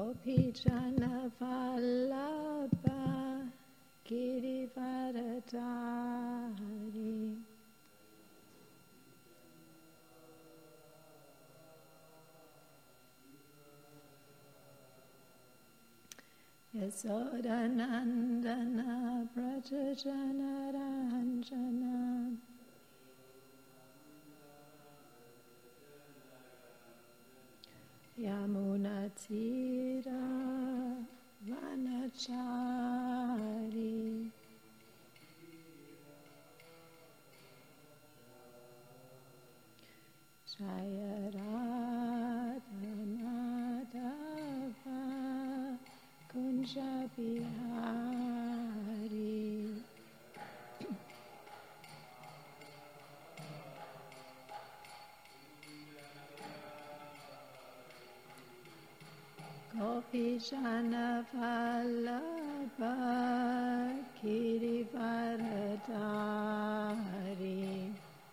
Gopi Jana Vallabha Girivaradhari Yasodanandana Brajajana Ranjana Yamunatira Vanachari Jayarada Madhava Kunja Bihari Gopi Jana Vallabha Girivaradhari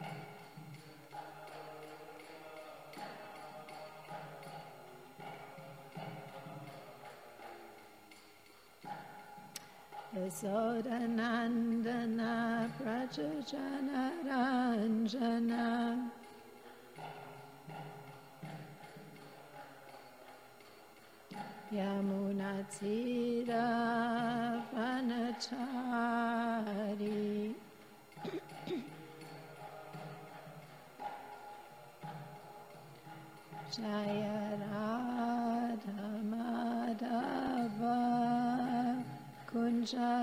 Yasodanandana Brajajana Ranjana Yamunatira Vanachari Jayarada Madhava Kunja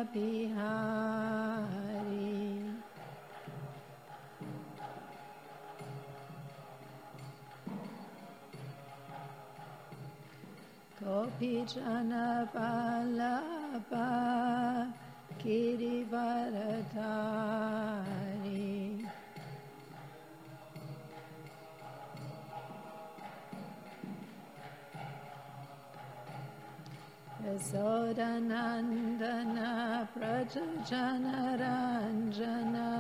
Bihari Gopi Jana Vallabha Girivaradhari Yasodanandana Brajajana Ranjana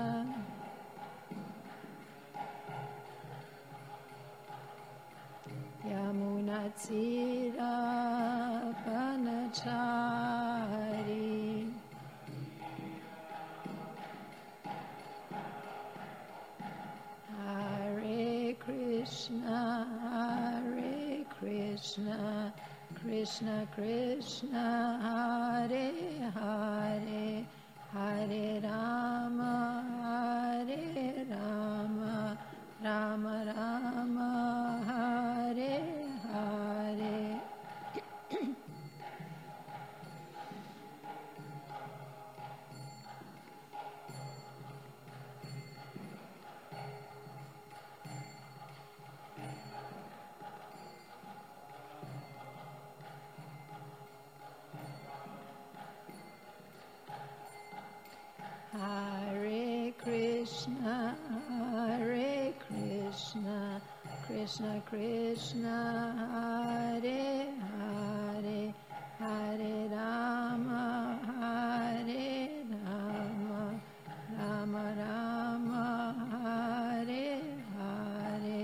Yamunatira Vanachari Hare Krishna Krishna Krishna Hare Hare Hare Rama Rama Rama Hare Hare Hare Krishna Krishna Krishna Hare Hare Hare Rama Rama Rama Hare Hare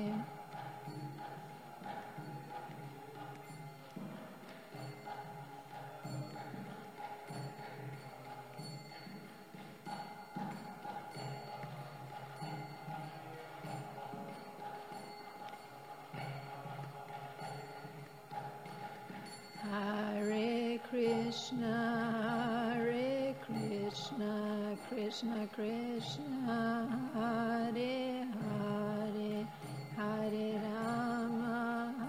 Hare Krishna Krishna Krishna Hare Hare Hare Rama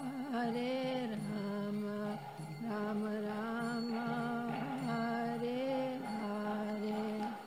Rama Rama Hare Hare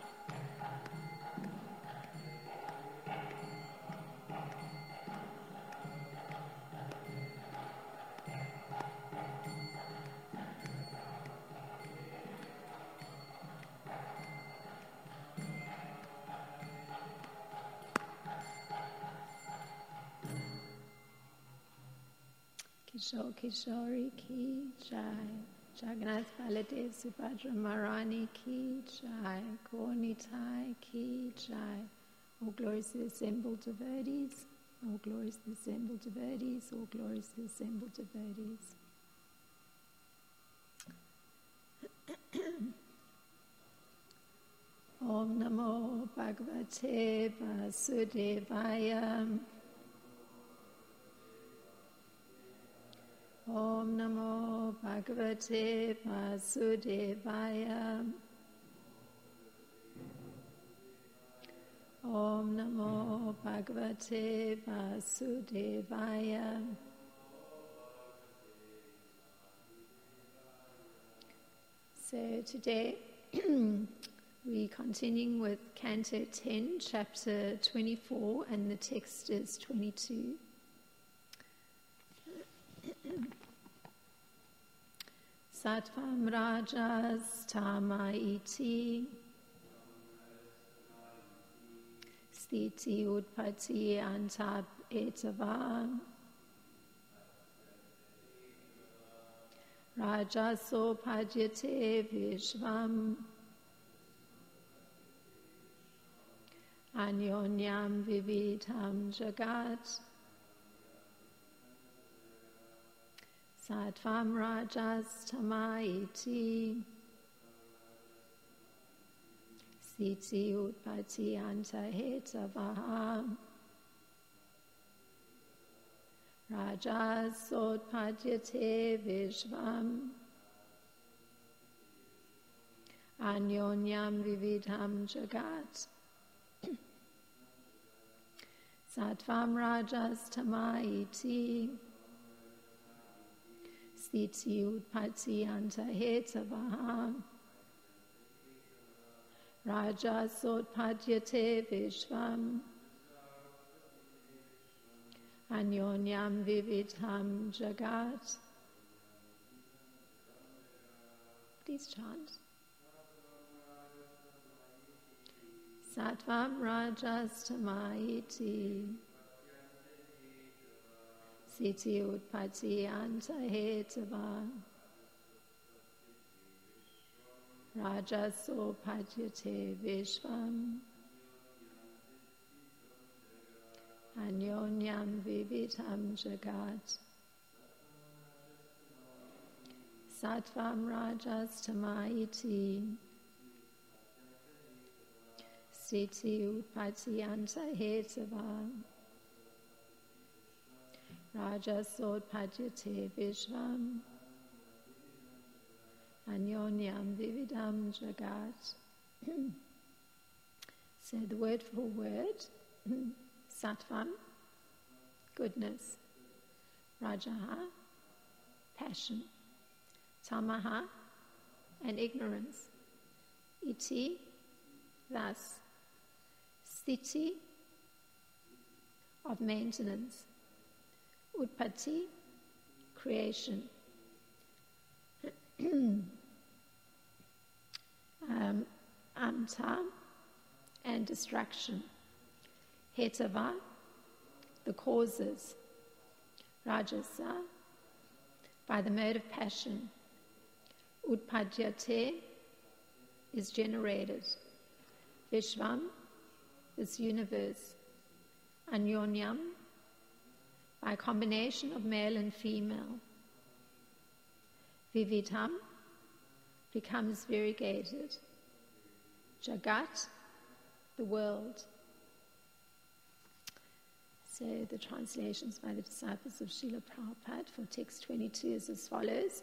Kishore Kishori ki jai, Jagannath Baladev Subhadra Maharani ki jai, Gaur Nitai ki jai. All glories to the assembled devotees, all glories to the assembled devotees, all glories to the assembled devotees. Om Namo Bhagavate Vasudevaya. Om Namo Bhagavate Vasudevaya. Om Namo Bhagavate Vasudevaya. So today we're continuing with Canto 10, Chapter 24, and the text is 22. Sattvam Rajas Tama iti Sthiti Utpatti Antab Etava Rajaso Pajyate Vishvam Anyonyam Vividham Jagat Sattvam Rajas Tama iti Sthiti Utpatti Antahetavaha Rajas Sotpadyate Vishvam Anyonyam Vividham Jagat Sattvam Rajas Tama iti Sthiti Utpatti Antahetavaha Rajas Sotpadyate Vishvam Anyonyam Vividham Jagat. Please chant. Sattvam Rajas Tama iti Sthiti Utpatti Antahetava Rajaso Pajyate Vishvam Anyonyam Vividham Jagat Sattvam Rajas Tama iti Sthiti Utpatti Antahetava Rajaso Pajyate Vishvam Anyonyam Vividham Jagat. So the word for word, Sattvam, goodness, Rajaha, passion, Tamaha, and ignorance, Iti, thus, Sthiti, of maintenance, Utpatti, creation, Anta, and destruction, Hetava, the causes, Rajasa, by the mode of passion, Utpadyate, is generated, Vishvam, this universe, Anyonyam, by a combination of male and female, Vividham, becomes variegated, Jagat, the world. So the translations by the disciples of Srila Prabhupada for text 22 is as follows.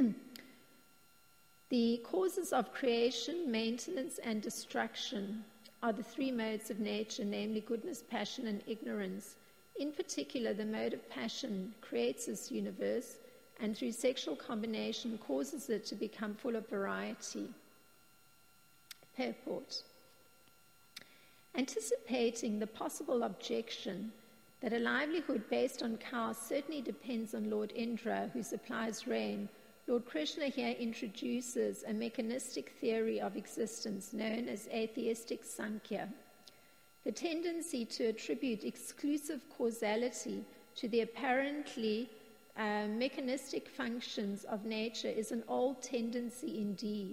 The causes of creation, maintenance, and destruction are the three modes of nature, namely goodness, passion, and ignorance. In particular, the mode of passion creates this universe and through sexual combination causes it to become full of variety. Purport. Anticipating the possible objection that a livelihood based on cows certainly depends on Lord Indra, who supplies rain, Lord Krishna here introduces a mechanistic theory of existence known as atheistic Sankhya. The tendency to attribute exclusive causality to the apparently mechanistic functions of nature is an old tendency indeed.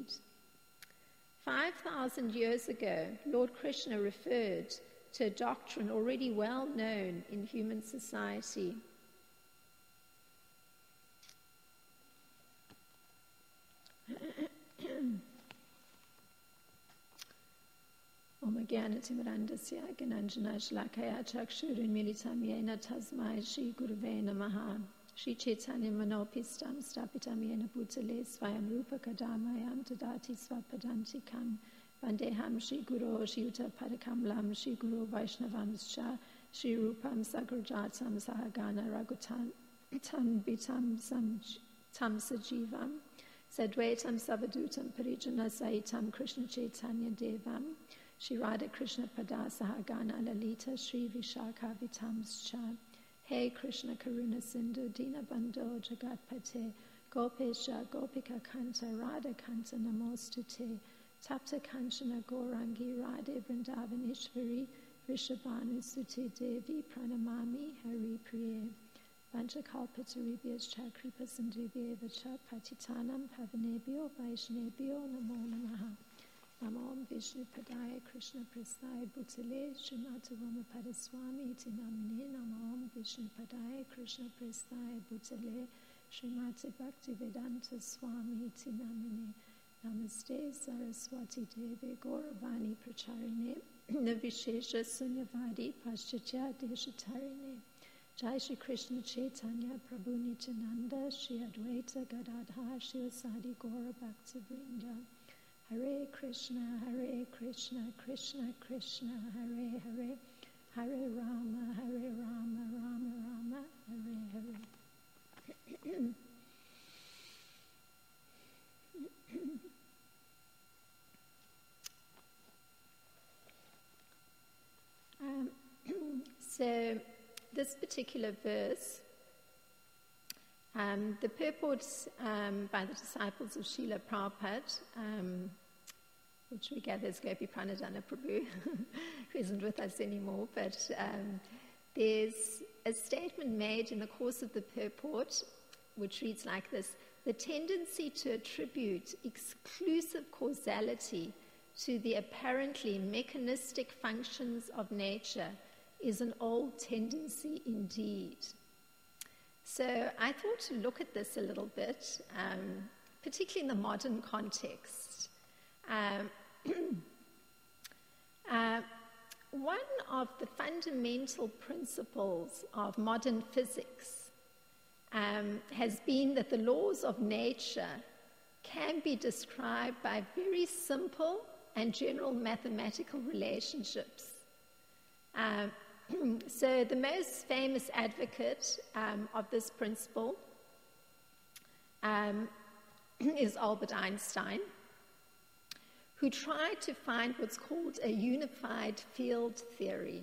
5,000 years ago, Lord Krishna referred to a doctrine already well known in human society. Om Jnana-timirandasya Gyananjana Shalakaya Chakshurunmilitam Yena Tasmai Shri Gurave Namaha Shri Chaitanya Manopistam Stapitam Yena Bhutale Svayam Rupa Kadamayam Tadati Svapadantikam Vandeham Shri Guru Shri Yuta Padakamalam Shri Guru Vaishnavamscha Shri Rupam Sagrajatam Sahagana Ragutam Tanbitam Tam Sajivam Sadvaitam Savadutam Parijana Saitam Krishna Chaitanya Devam Shri Radha Krishna Pada Sahagana Lalita Shri Vishakha Vitamscha Hey Krishna Karuna Sindhu Dina Bandho Jagatpate Gopesha Gopika Kanta Radha Kanta Namostute Tapta Kanchana Gaurangi Radhe Vrindavaneshwari Vrishabhanu Sute Devi Pranamami Hari Priye Vanchakalpataribhyascha Kripa Sindhubhyeva Patitanam Pavanebhyo Vaishnebhyo Namo Namaha Namo Vishnu Padaya Krishna Prasthaya Bhutale Srimati Ramapada Swami Iti Namine Namo Vishnu Padaya Krishna Prasthaya Bhutale Srimati Bhaktivedanta Swami Iti Namine Namaste Saraswati Deve Gauravani Pracharine Navishesha Sunyavadi Paschatya Deshatarine Jai Shri Krishna Chaitanya Prabhu Nityananda Shri Advaita Gadadhar Shivasadi Gaura Bhaktivinoda Hare Krishna, Krishna Krishna, Hare Hare, Hare Rama, Rama Rama, Hare Hare. So this particular verse, the purport by the disciples of Srila Prabhupada, which we gather is Gopi Pranadhana Prabhu, who isn't with us anymore, but there's a statement made in the course of the purport which reads like this: the tendency to attribute exclusive causality to the apparently mechanistic functions of nature is an old tendency indeed. So I thought to look at this a little bit, particularly in the modern context. One of the fundamental principles of modern physics has been that the laws of nature can be described by very simple and general mathematical relationships. So the most famous advocate of this principle is Albert Einstein, who tried to find what's called a unified field theory,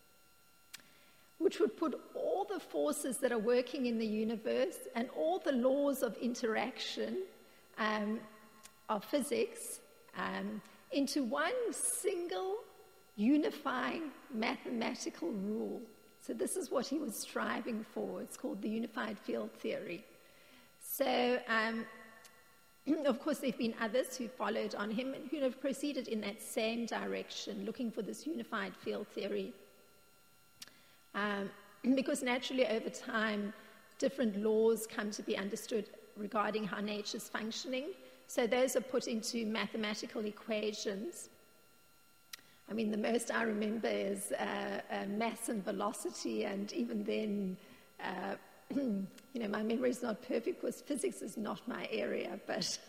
which would put all the forces that are working in the universe and all the laws of interaction of physics into one single unifying mathematical rule. So this is what he was striving for. It's called the unified field theory. So, of course, there have been others who followed on him and who have proceeded in that same direction, looking for this unified field theory. Because naturally, over time, different laws come to be understood regarding how nature's functioning. So those are put into mathematical equations. I mean, the most I remember is mass and velocity, and even then, my memory is not perfect because physics is not my area, but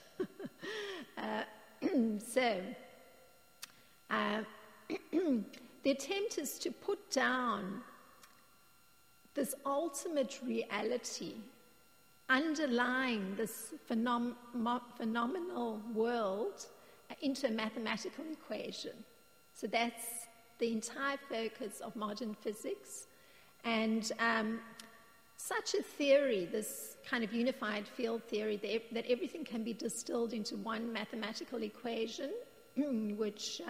the attempt is to put down this ultimate reality underlying this phenomenal world into a mathematical equation. So that's the entire focus of modern physics. And such a theory, this kind of unified field theory, that everything can be distilled into one mathematical equation, which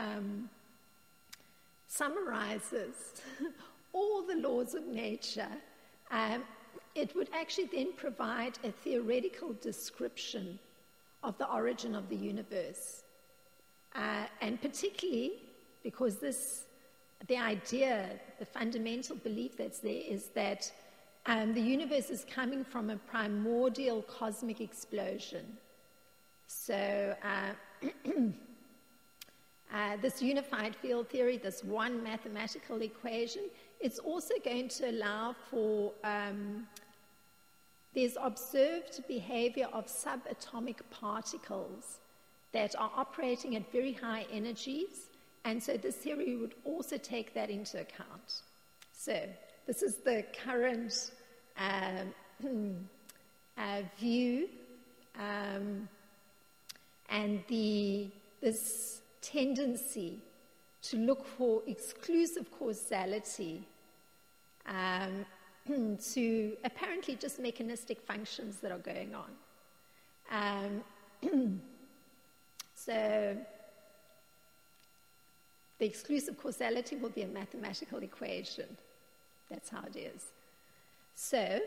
summarizes all the laws of nature, it would actually then provide a theoretical description of the origin of the universe. And particularly because the idea, the fundamental belief that's there is that the universe is coming from a primordial cosmic explosion. So this unified field theory, this one mathematical equation, it's also going to allow for there's observed behavior of subatomic particles that are operating at very high energies, and so this theory would also take that into account. So this is the current view, and this tendency to look for exclusive causality to apparently just mechanistic functions that are going on. So the exclusive causality will be a mathematical equation. That's how it is. So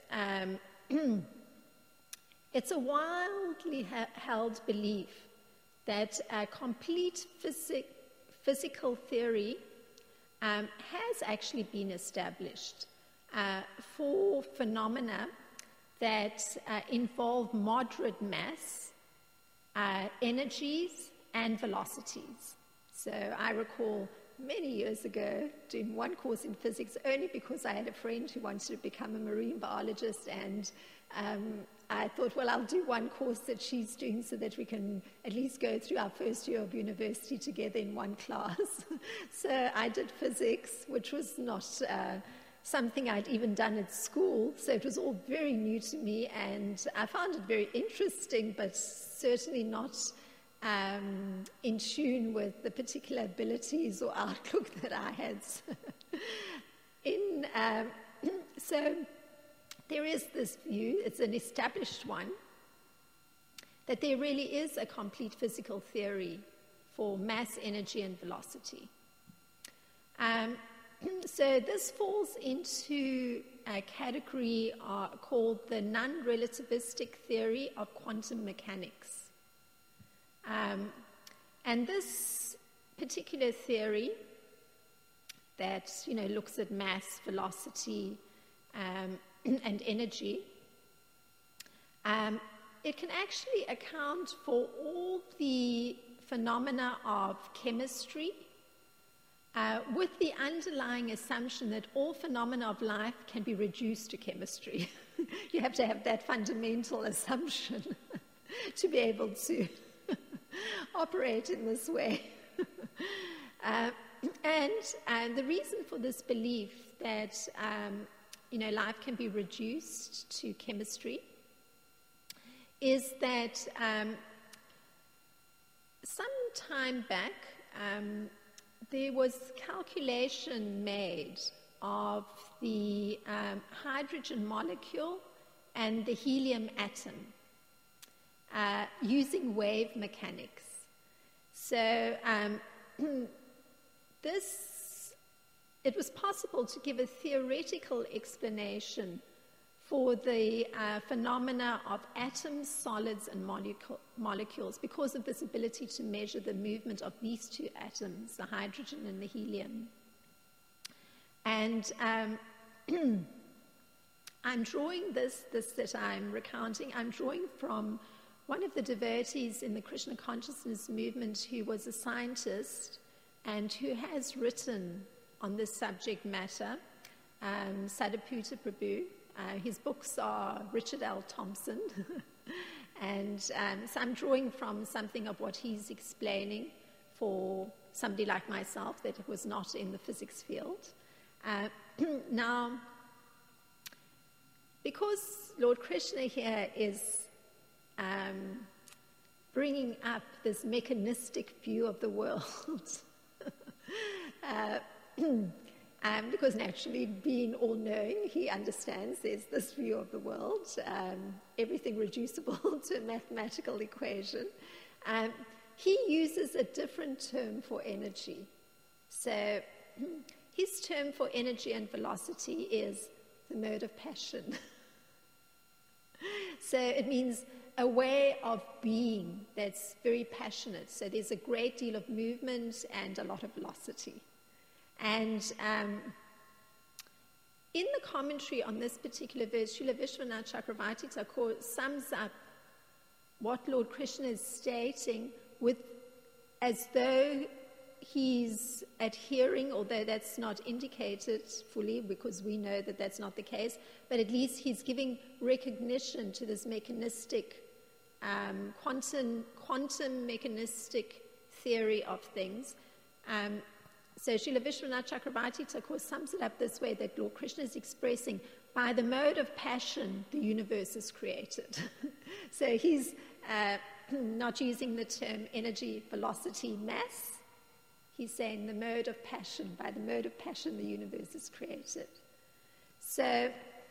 it's a widely held belief that a complete physical theory has actually been established for phenomena that involve moderate mass, energies, and velocities. So I recall many years ago doing one course in physics only because I had a friend who wanted to become a marine biologist, and I thought, well, I'll do one course that she's doing so that we can at least go through our first year of university together in one class. So I did physics, which was not something I'd even done at school, so it was all very new to me, and I found it very interesting, but certainly not in tune with the particular abilities or outlook that I had. So there is this view, it's an established one, that there really is a complete physical theory for mass, energy, and velocity. So this falls into a category called the non-relativistic theory of quantum mechanics. And this particular theory that looks at mass, velocity, and energy, it can actually account for all the phenomena of chemistry, with the underlying assumption that all phenomena of life can be reduced to chemistry. You have to have that fundamental assumption to be able to operate in this way. And the reason for this belief that life can be reduced to chemistry is that some time back there was calculation made of the hydrogen molecule and the helium atom using wave mechanics. So it was possible to give a theoretical explanation for the phenomena of atoms, solids, and molecules because of this ability to measure the movement of these two atoms, the hydrogen and the helium. And I'm drawing this that I'm recounting, I'm drawing from one of the devotees in the Krishna consciousness movement who was a scientist and who has written on this subject matter, Sadhaputta Prabhu. His books are Richard L. Thompson. And so I'm drawing from something of what he's explaining for somebody like myself that was not in the physics field. Now, because Lord Krishna here is bringing up this mechanistic view of the world, because naturally, being all-knowing, he understands there's this view of the world, everything reducible to a mathematical equation. He uses a different term for energy. So his term for energy and velocity is the mode of passion. So it means a way of being that's very passionate. So there's a great deal of movement and a lot of velocity. And in the commentary on this particular verse, Srila Vishwanath Chakravarti Thakur sums up what Lord Krishna is stating with as though he's adhering, although that's not indicated fully because we know that that's not the case, but at least he's giving recognition to this mechanistic, quantum mechanistic theory of things. So Srila Vishwanath Chakrabarti Thakur sums it up this way, that Lord Krishna is expressing, by the mode of passion, the universe is created. So he's not using the term energy, velocity, mass. He's saying the mode of passion. By the mode of passion, the universe is created. So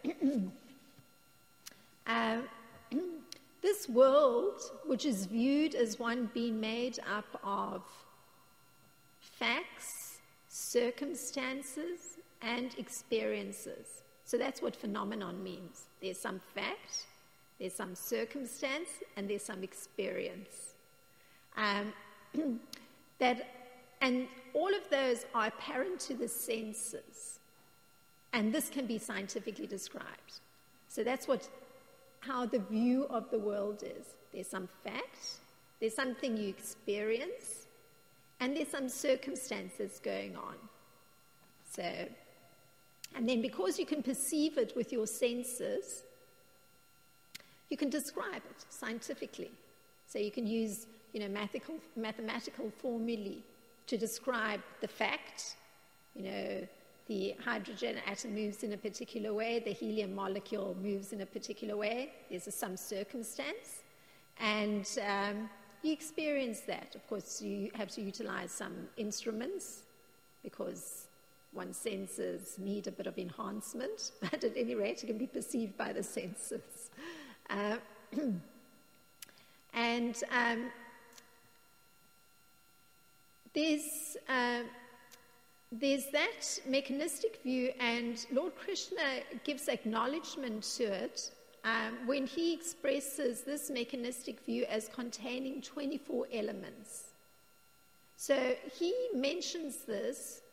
this world, which is viewed as one being made up of facts, circumstances, and experiences. So that's what phenomenon means. There's some fact, there's some circumstance, and there's some experience. And all of those are apparent to the senses. And this can be scientifically described. So that's how the view of the world is. There's some fact, there's something you experience, and there's some circumstances going on. So, and then because you can perceive it with your senses, you can describe it scientifically. So you can use, mathematical formulae to describe the fact. The hydrogen atom moves in a particular way, the helium molecule moves in a particular way. There's some circumstance, and you experience that. Of course, you have to utilize some instruments because one's senses need a bit of enhancement, but at any rate, it can be perceived by the senses. There's that mechanistic view, and Lord Krishna gives acknowledgement to it when he expresses this mechanistic view as containing 24 elements. So he mentions this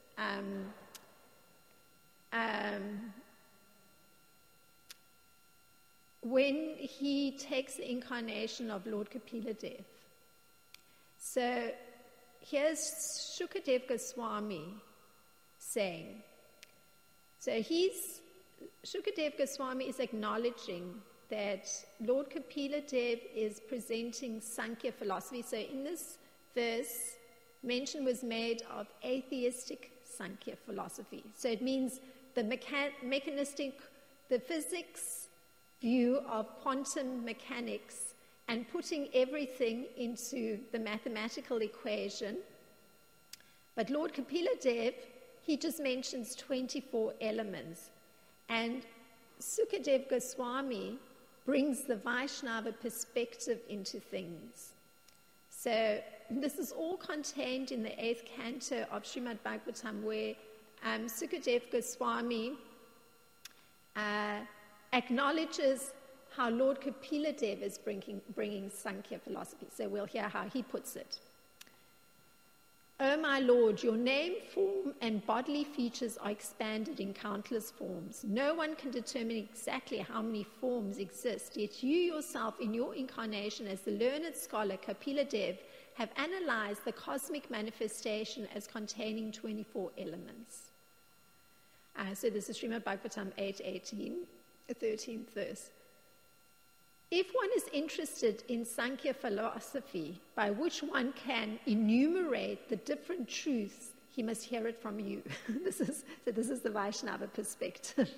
when he takes the incarnation of Lord Kapila Dev. So here's Shukadev Goswami saying, Shukadev Goswami is acknowledging that Lord Kapila Dev is presenting Sankhya philosophy. So in this verse, mention was made of atheistic Sankhya philosophy. So it means the mechanistic, the physics view of quantum mechanics and putting everything into the mathematical equation. But Lord Kapila Dev, he just mentions 24 elements. And Sukadev Goswami brings the Vaishnava perspective into things. So this is all contained in the 8th canto of Srimad Bhagavatam, where Sukadev Goswami acknowledges how Lord Kapila Dev is bringing Sankhya philosophy. So we'll hear how he puts it. O my Lord, your name, form, and bodily features are expanded in countless forms. No one can determine exactly how many forms exist, yet you yourself in your incarnation as the learned scholar Kapila Dev have analyzed the cosmic manifestation as containing 24 elements. So this is Srimad Bhagavatam 8:18, the 13th verse. If one is interested in Sankhya philosophy, by which one can enumerate the different truths, he must hear it from you. This is the Vaishnava perspective.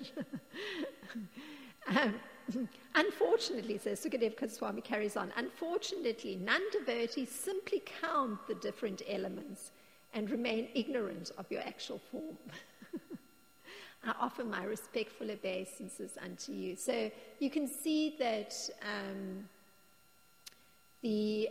Unfortunately, so Sukadev Goswami carries on, unfortunately, non-devotees simply count the different elements and remain ignorant of your actual form. I offer my respectful obeisances unto you. So you can see that the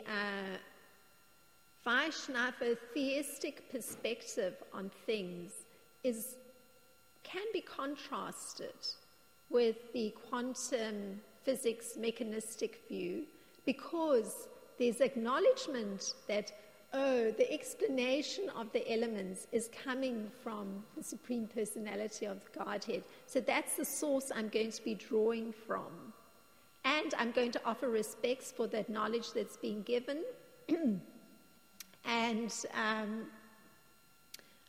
Vaishnava theistic perspective on things can be contrasted with the quantum physics mechanistic view, because there's acknowledgement that the explanation of the elements is coming from the Supreme Personality of Godhead. So that's the source I'm going to be drawing from. And I'm going to offer respects for that knowledge that's being given. And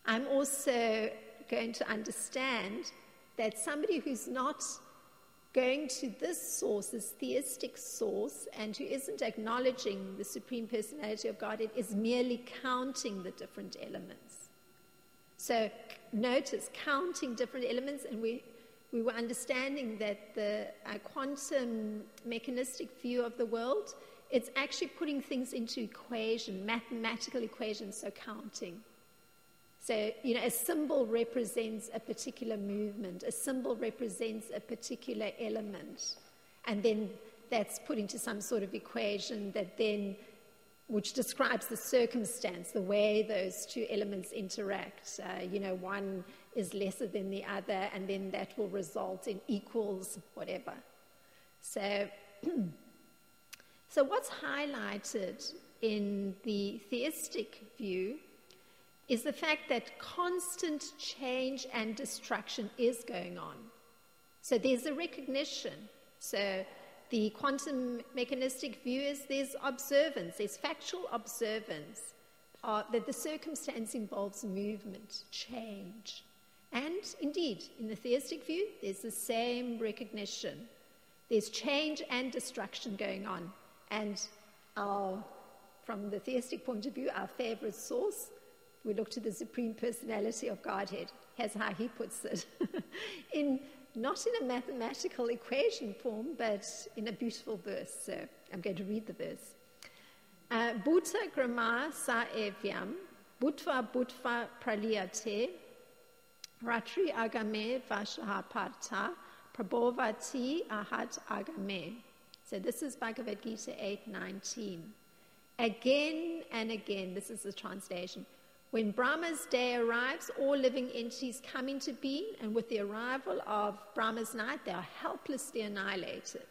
I'm also going to understand that somebody who's not going to this source, this theistic source, and who isn't acknowledging the Supreme Personality of Godhead is merely counting the different elements. So notice, counting different elements, and we were understanding that the quantum mechanistic view of the world, it's actually putting things into equation, mathematical equations, so counting. So, a symbol represents a particular movement. A symbol represents a particular element. And then that's put into some sort of equation which describes the circumstance, the way those two elements interact. One is lesser than the other, and then that will result in equals whatever. So what's highlighted in the theistic view is the fact that constant change and destruction is going on. So there's a recognition. So the quantum mechanistic view is there's observance, there's factual observance that the circumstance involves movement, change. And indeed, in the theistic view, there's the same recognition. There's change and destruction going on. And from the theistic point of view, our favorite source, we look to the Supreme Personality of Godhead. Here's how he puts it. Not in a mathematical equation form, but in a beautiful verse. So I'm going to read the verse. Bhuta grama sa evyam, bhutva bhutva praliyate, ratri agame vashahaparta, prabhovati ahat agame. So this is Bhagavad Gita 8:19. Again and again, this is the translation. When Brahma's day arrives, all living entities come into being, and with the arrival of Brahma's night, they are helplessly annihilated.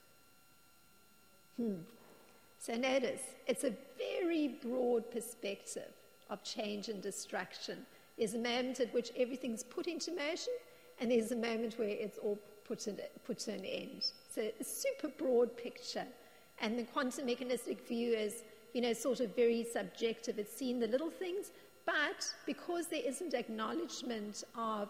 So notice, it's a very broad perspective of change and destruction. There's a moment at which everything's put into motion, and there's a moment where it's all put to an end. So a super broad picture. And the quantum mechanistic view is, sort of very subjective. It's seeing the little things, but because there isn't acknowledgement of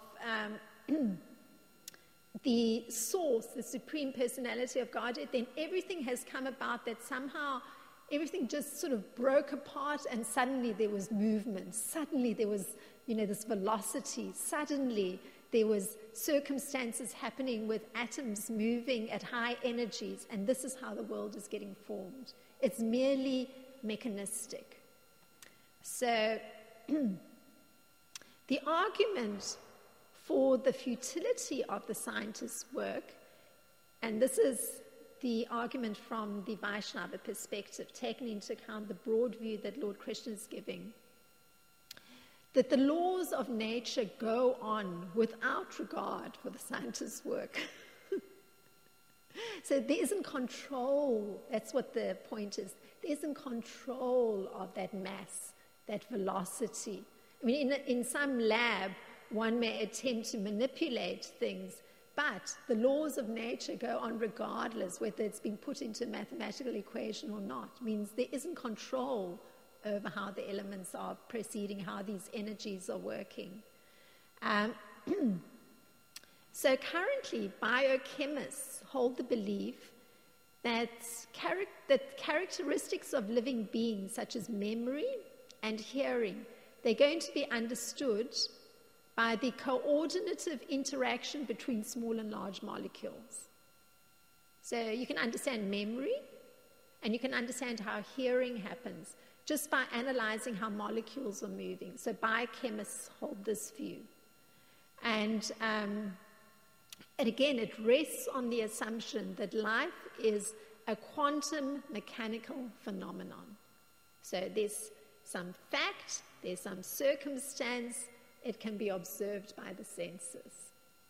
the source, the Supreme Personality of Godhead, then everything has come about that somehow everything just sort of broke apart, and suddenly there was movement. Suddenly there was, this velocity. Suddenly there was circumstances happening with atoms moving at high energies, and this is how the world is getting formed. It's merely mechanistic. So the argument for the futility of the scientist's work, and this is the argument from the Vaishnava perspective, taking into account the broad view that Lord Krishna is giving, that the laws of nature go on without regard for the scientist's work. So there isn't control. That's what the point is. There isn't control of that mass, that velocity. I mean, in some lab, one may attempt to manipulate things, but the laws of nature go on regardless whether it's been put into a mathematical equation or not. It means there isn't control over how the elements are proceeding, how these energies are working. So currently, biochemists hold the belief that characteristics of living beings, such as memory and hearing, they're going to be understood by the coordinative interaction between small and large molecules. So you can understand memory, and you can understand how hearing happens just by analyzing how molecules are moving. So biochemists hold this view. And again, it rests on the assumption that life is a quantum mechanical phenomenon. So there's some fact, there's some circumstance, it can be observed by the senses.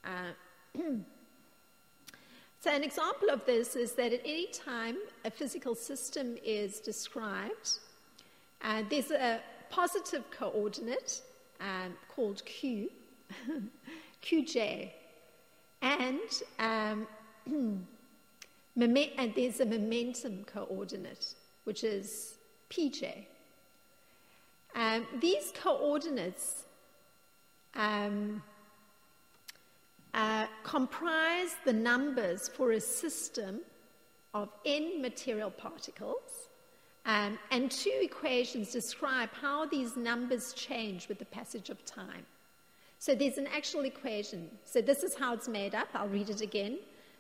So an example of this is that at any time a physical system is described, there's a positive coordinate called Q, QJ, and there's a momentum coordinate, which is PJ. These coordinates comprise the numbers for a system of n material particles, and two equations describe how these numbers change with the passage of time. So there's an actual equation. So this is how it's made up. I'll read it again.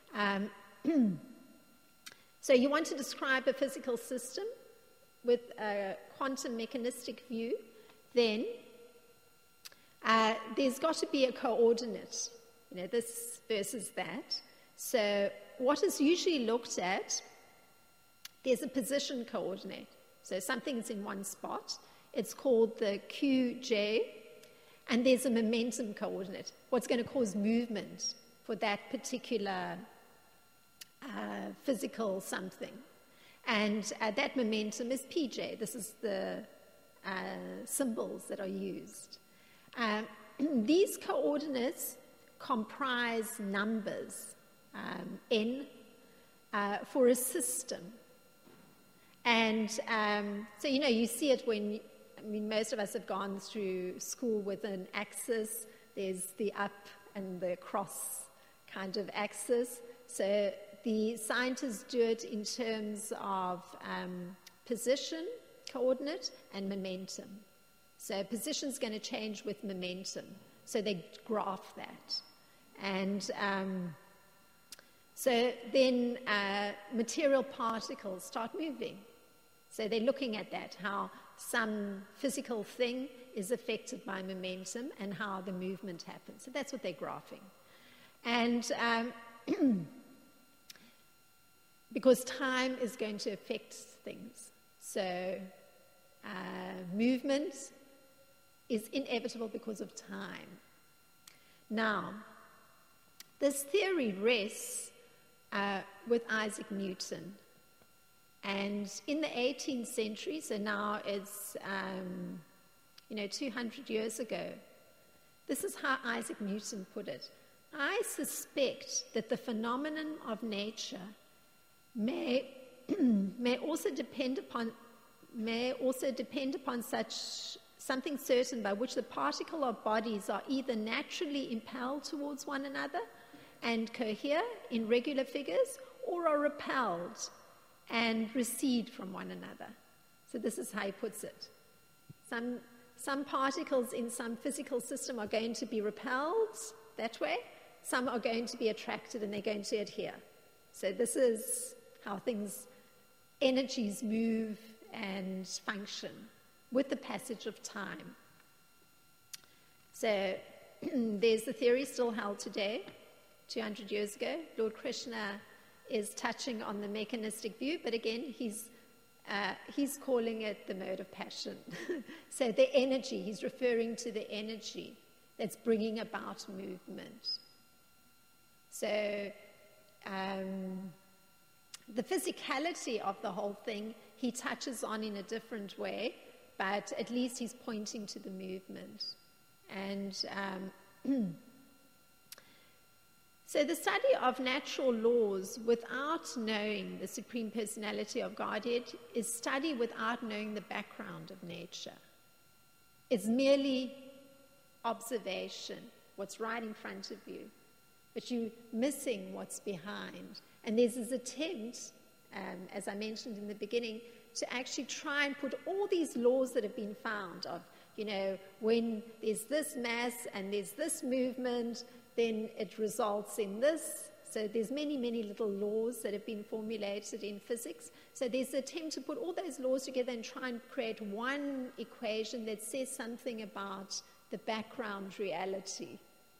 So you want to describe a physical system with a quantum mechanistic view, then there's got to be a coordinate, this versus that. So what is usually looked at, there's a position coordinate. So something's in one spot. It's called the QJ, and there's a momentum coordinate, what's going to cause movement for that particular physical something. And that momentum is PJ. This is the symbols that are used. These coordinates comprise numbers, n, for a system. And so, you see it when, most of us have gone through school with an axis. There's the up and the cross kind of axis. So the scientists do it in terms of position, coordinate, and momentum. So position's going to change with momentum. So they graph that. And so then material particles start moving. So they're looking at that, how some physical thing is affected by momentum and how the movement happens. So that's what they're graphing. And because time is going to affect things. So movement is inevitable because of time. Now, this theory rests with Isaac Newton. And in the 18th century, so now it's 200 years ago, this is how Isaac Newton put it. I suspect that the phenomenon of nature may also depend upon something certain by which the particle of bodies are either naturally impelled towards one another and cohere in regular figures, or are repelled and recede from one another. So this is how he puts it. Some particles in some physical system are going to be repelled that way. Some are going to be attracted and they're going to adhere. So this is how energies move and function with the passage of time. So there's the theory still held today, 200 years ago. Lord Krishna is touching on the mechanistic view, but again, he's calling it the mode of passion. So the energy, he's referring to the energy that's bringing about movement. So the physicality of the whole thing, he touches on in a different way, but at least he's pointing to the movement. And so the study of natural laws without knowing the Supreme Personality of Godhead is study without knowing the background of nature. It's merely observation, what's right in front of you, but you're missing what's behind. And there's this attempt, as I mentioned in the beginning, to actually try and put all these laws that have been found of, when there's this mass and there's this movement, then it results in this. So there's many, many little laws that have been formulated in physics. So there's an attempt to put all those laws together and try and create one equation that says something about the background reality.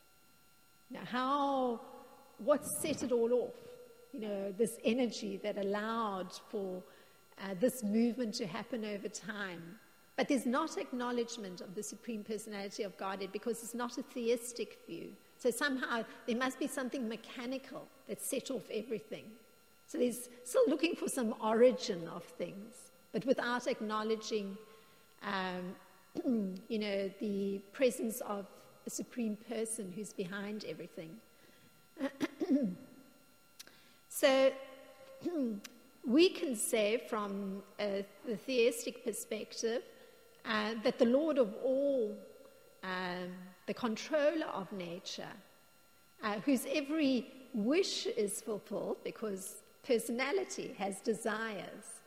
Now, what set it all off? This energy that allowed for this movement to happen over time. But there's not acknowledgement of the Supreme Personality of Godhead because it's not a theistic view. So somehow there must be something mechanical that set off everything. So there's still looking for some origin of things, but without acknowledging, the presence of a Supreme Person who's behind everything. So we can say from the theistic perspective that the Lord of all, the controller of nature, whose every wish is fulfilled because personality has desires.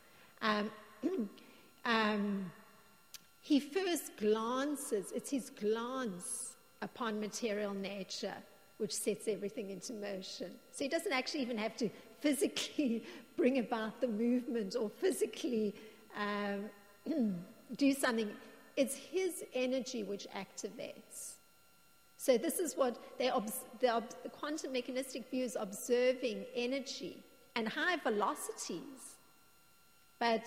He first glances, it's his glance upon material nature which sets everything into motion. So he doesn't actually even have to physically bring about the movement or physically do something. It's his energy which activates. So this is what the quantum mechanistic view is observing energy and high velocities, but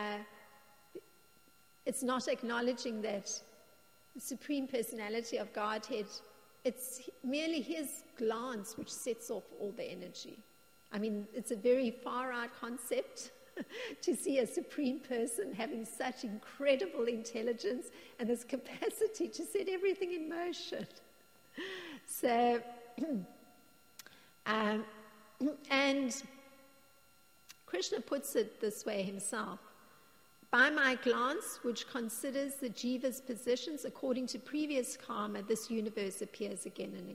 it's not acknowledging that the Supreme Personality of Godhead, it's merely his glance which sets off all the energy. I mean, it's a very far-out concept to see a supreme person having such incredible intelligence and this capacity to set everything in motion. So, and Krishna puts it this way himself. By my glance, which considers the jiva's positions according to previous karma, this universe appears again and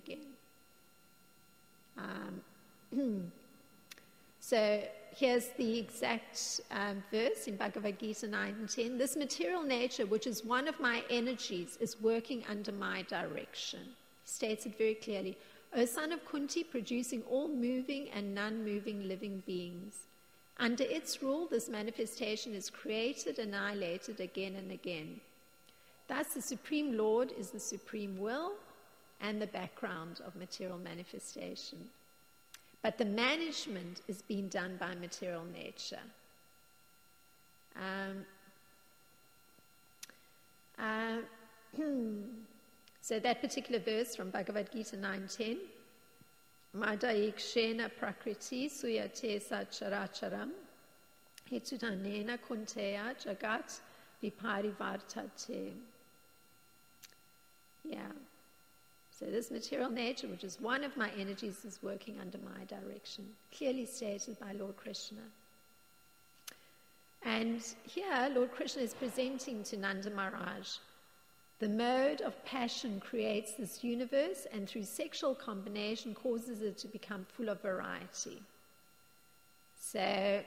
again. So here's the exact verse in Bhagavad Gita 9:10. This material nature, which is one of my energies, is working under my direction. He states it very clearly. O son of Kunti, producing all moving and non-moving living beings. Under its rule, this manifestation is created, annihilated again and again. Thus, the Supreme Lord is the supreme will and the background of material manifestation. But the management is being done by material nature. So that particular verse from Bhagavad Gita 9:10, Madayikshena prakriti suyate sacharacharam hetutanena kunteya jagat viparivartate. Yeah. So this material nature, which is one of my energies, is working under my direction, clearly stated by Lord Krishna. And here Lord Krishna is presenting to Nanda Maharaj, the mode of passion creates this universe and through sexual combination causes it to become full of variety. So,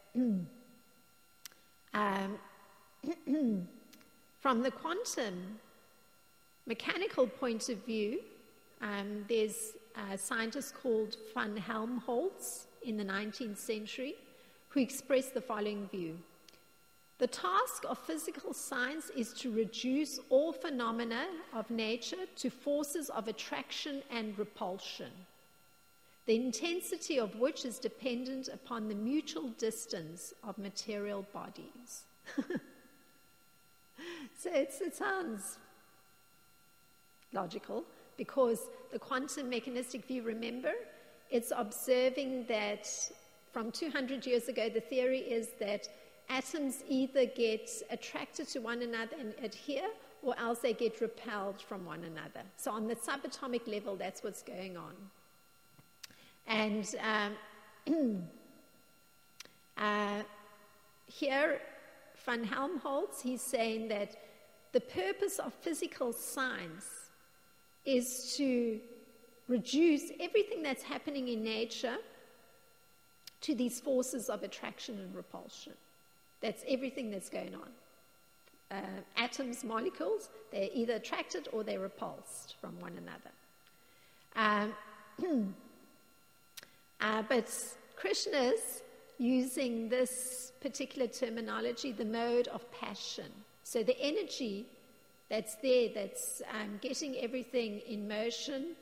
from the quantum mechanical point of view, there's a scientist called von Helmholtz in the 19th century who expressed the following view. The task of physical science is to reduce all phenomena of nature to forces of attraction and repulsion, the intensity of which is dependent upon the mutual distance of material bodies. So it sounds logical, because the quantum mechanistic view, remember, it's observing that from 200 years ago, the theory is that atoms either get attracted to one another and adhere, or else they get repelled from one another. So on the subatomic level, that's what's going on. And here, von Helmholtz, he's saying that the purpose of physical science is to reduce everything that's happening in nature to these forces of attraction and repulsion. That's everything that's going on. Atoms, molecules, they're either attracted or they're repulsed from one another. But Krishna's using this particular terminology, the mode of passion. So the energy that's there, that's getting everything in motion,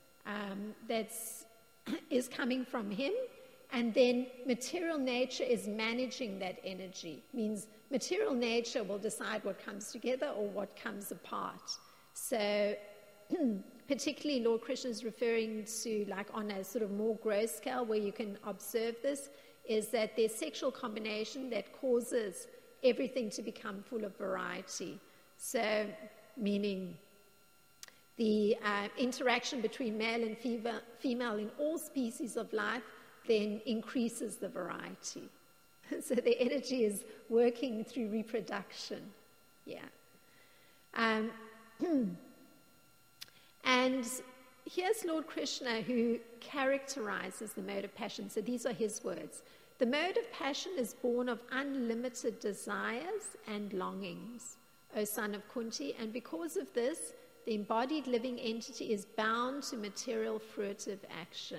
is coming from him. And then material nature is managing that energy. Means material nature will decide what comes together or what comes apart. So particularly Lord Krishna is referring to, like on a sort of more gross scale where you can observe this, is that there's sexual combination that causes everything to become full of variety. So meaning the interaction between male and female in all species of life then increases the variety. So the energy is working through reproduction. Yeah. And here's Lord Krishna, who characterizes the mode of passion. So these are his words. The mode of passion is born of unlimited desires and longings, O son of Kunti, and because of this, the embodied living entity is bound to material fruitive action.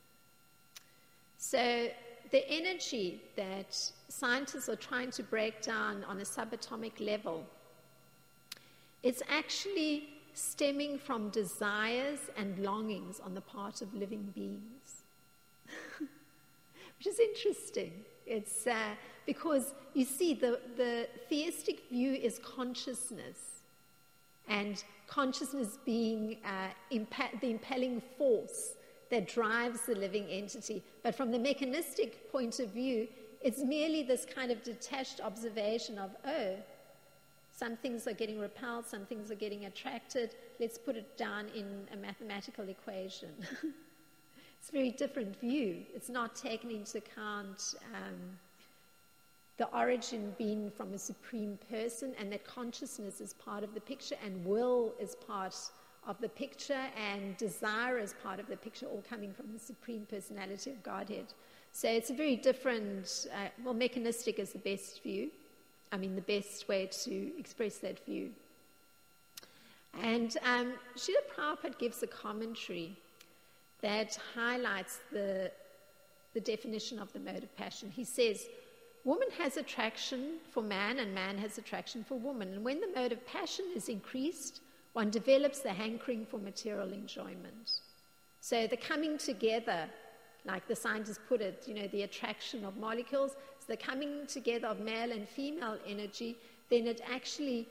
So the energy that scientists are trying to break down on a subatomic level, it's actually stemming from desires and longings on the part of living beings. Which is interesting. It's because, you see, the theistic view is consciousness, and consciousness being the impelling force that drives the living entity. But from the mechanistic point of view, it's merely this kind of detached observation of, oh, some things are getting repelled, some things are getting attracted. Let's put it down in a mathematical equation. It's a very different view. It's not taken into account the origin being from a supreme person, and that consciousness is part of the picture, and will is part of the picture, and desire is part of the picture, all coming from the supreme personality of Godhead. So it's a very different, mechanistic is the best view. The best way to express that view. And Srila Prabhupada gives a commentary that highlights the definition of the mode of passion. He says, woman has attraction for man and man has attraction for woman. And when the mode of passion is increased, one develops the hankering for material enjoyment. So the coming together, like the scientists put it, the attraction of molecules, so the coming together of male and female energy, then it actually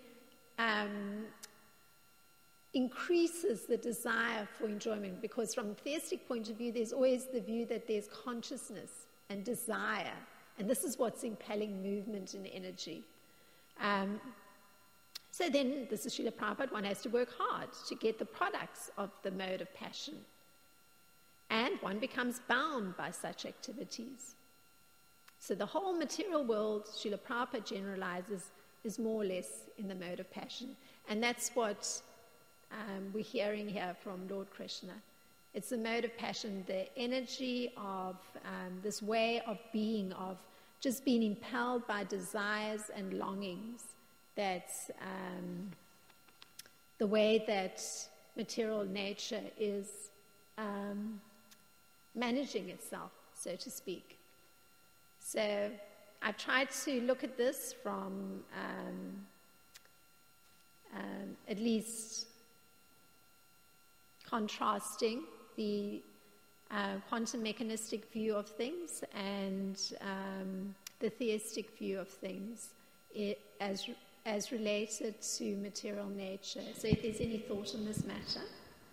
increases the desire for enjoyment, because from a theistic point of view, there's always the view that there's consciousness and desire, and this is what's impelling movement and energy. So then, this is Srila Prabhupada, one has to work hard to get the products of the mode of passion, and one becomes bound by such activities. So the whole material world, Srila Prabhupada generalizes, is more or less in the mode of passion, and that's what we're hearing here from Lord Krishna. It's the mode of passion, the energy of this way of being, of just being impelled by desires and longings. That's the way that material nature is managing itself, so to speak. So I've tried to look at this from at least contrasting the quantum mechanistic view of things and the theistic view of things as related to material nature. So if there's any thought on this matter.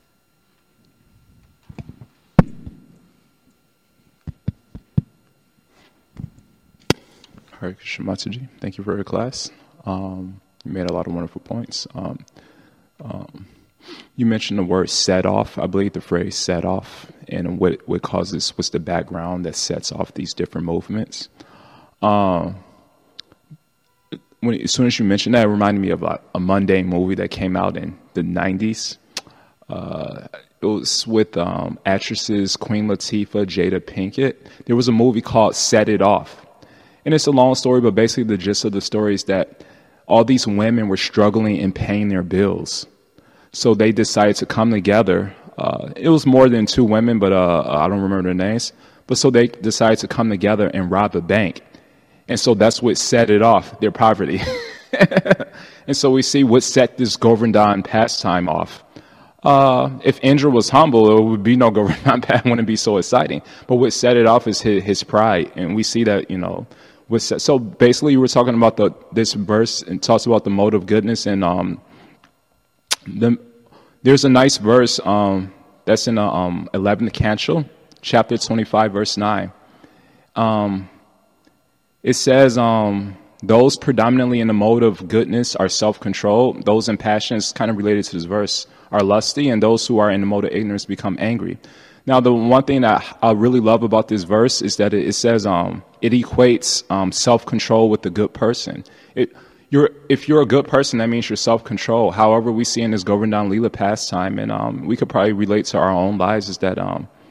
Hare Krishna Mataji, thank you for your class. You made a lot of wonderful points. You mentioned the word set off, I believe the phrase set off, and what causes, what's the background that sets off these different movements. As soon as you mentioned that, it reminded me of a mundane movie that came out in the 90s. It was with actresses Queen Latifah, Jada Pinkett. There was a movie called Set It Off. And it's a long story, but basically the gist of the story is that all these women were struggling and paying their bills. So they decided to come together. It was more than two women, but I don't remember their names. But so they decided to come together and rob a bank. And so that's what set it off, their poverty. And so we see what set this Govardhan pastime off. If Indra was humble, there would be no Govardhan pastime, it wouldn't be so exciting. But what set it off is his pride. And we see that, so basically you were talking about this verse and talks about the mode of goodness, and there's a nice verse that's in the 11th canto, chapter 25, verse 9. It says, those predominantly in the mode of goodness are self-controlled. Those in passion, is kind of related to this verse, are lusty, and those who are in the mode of ignorance become angry. Now, the one thing that I really love about this verse is that it says it equates self-control with the good person. if you're a good person, that means you're self-control. However, we see in this Govardhan Leela pastime, and we could probably relate to our own lives, is that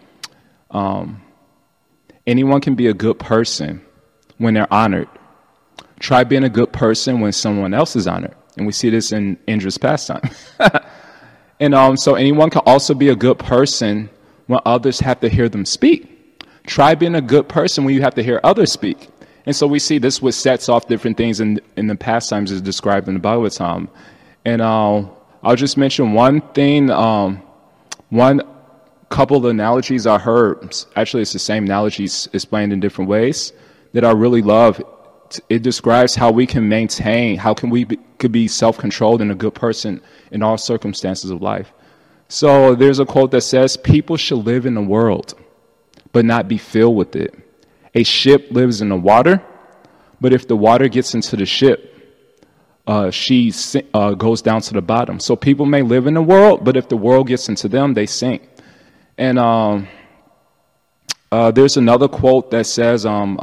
anyone can be a good person when they're honored. Try being a good person when someone else is honored. And we see this in Indra's pastime. And so anyone can also be a good person when others have to hear them speak. Try being a good person when you have to hear others speak. And so we see this, which sets off different things in the pastimes as described in the Bhagavatam. And I'll just mention one thing, one couple of analogies I heard. Actually, it's the same analogies explained in different ways that I really love. It describes how we can maintain, how can we could be self-controlled and a good person in all circumstances of life. So there's a quote that says, people should live in the world, but not be filled with it. A ship lives in the water, but if the water gets into the ship, she goes down to the bottom. So people may live in the world, but if the world gets into them, they sink. And there's another quote that says,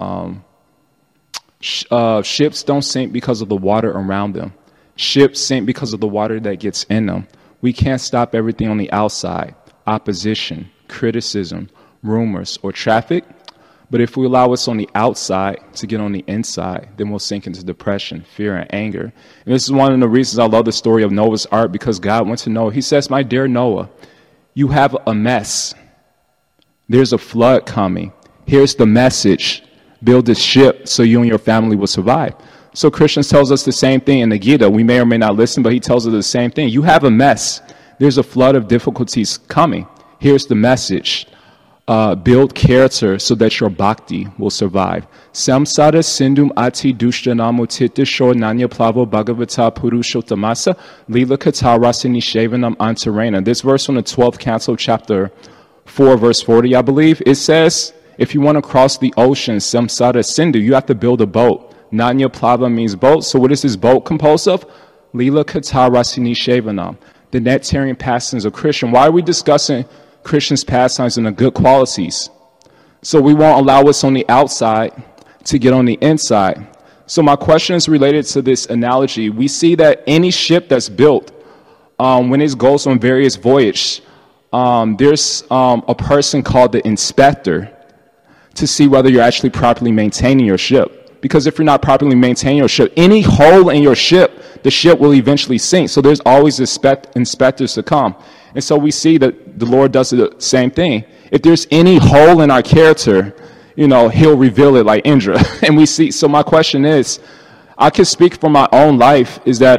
ships don't sink because of the water around them. Ships sink because of the water that gets in them. We can't stop everything on the outside, opposition, criticism, rumors, or traffic. But if we allow what's on the outside to get on the inside, then we'll sink into depression, fear, and anger. And this is one of the reasons I love the story of Noah's Ark, because God went to Noah. He says, my dear Noah, you have a mess. There's a flood coming. Here's the message. Build a ship so you and your family will survive. So Krishna tells us the same thing in the Gita. We may or may not listen, but he tells us the same thing. You have a mess. There's a flood of difficulties coming. Here's the message. Build character so that your bhakti will survive. Samsara sindhum ati dushtanamo titishor nanya plavo bhagavata purushottamasa lila kata rasini shevanam antarena. This verse from the 12th canto of chapter 4, verse 40, I believe, it says, if you want to cross the ocean, samsara sindhu, you have to build a boat. Nanya plava means boat. So what is this boat composed of? Lila kata rasini shevanam. The nectarian pastimes of Krishna. Why are we discussing Krishna's pastimes and the good qualities? So we won't allow what's on the outside to get on the inside. So my question is related to this analogy. We see that any ship that's built, when it goes on various voyages, there's a person called the inspector to see whether you're actually properly maintaining your ship. Because if you're not properly maintaining your ship, any hole in your ship, the ship will eventually sink. So there's always inspectors to come. And so we see that the Lord does the same thing. If there's any hole in our character, he'll reveal it like Indra. And we see, so my question is, I can speak for my own life, is that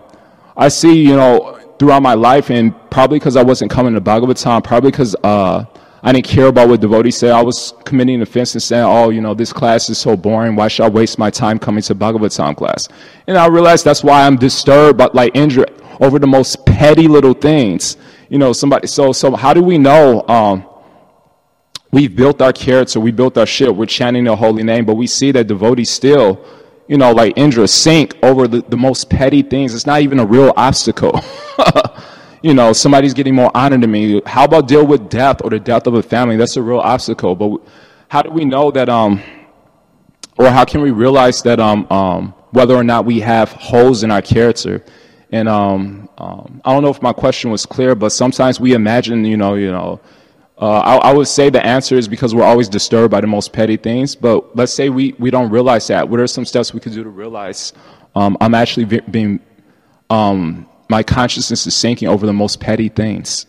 I see, throughout my life, and probably because I wasn't coming to Bhagavatam, probably because I didn't care about what devotees said. I was committing an offense and saying, this class is so boring. Why should I waste my time coming to Bhagavatam class? And I realized that's why I'm disturbed, but like Indra, over the most petty little things. So how do we know we've built our character, we built our ship, we're chanting the holy name, but we see that devotees still, like Indra, sink over the most petty things. It's not even a real obstacle. Somebody's getting more honor than me. How about deal with death or the death of a family? That's a real obstacle. But how do we know that, or how can we realize that whether or not we have holes in our character? And I don't know if my question was clear, but sometimes we imagine, I would say the answer is because we're always disturbed by the most petty things. But let's say we don't realize that. What are some steps we could do to realize I'm actually being my consciousness is sinking over the most petty things?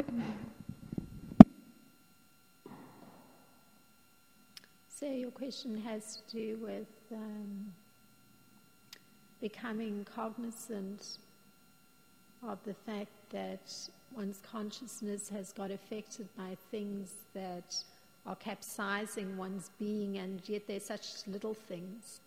So your question has to do with becoming cognizant of the fact that one's consciousness has got affected by things that are capsizing one's being, and yet they're such little things.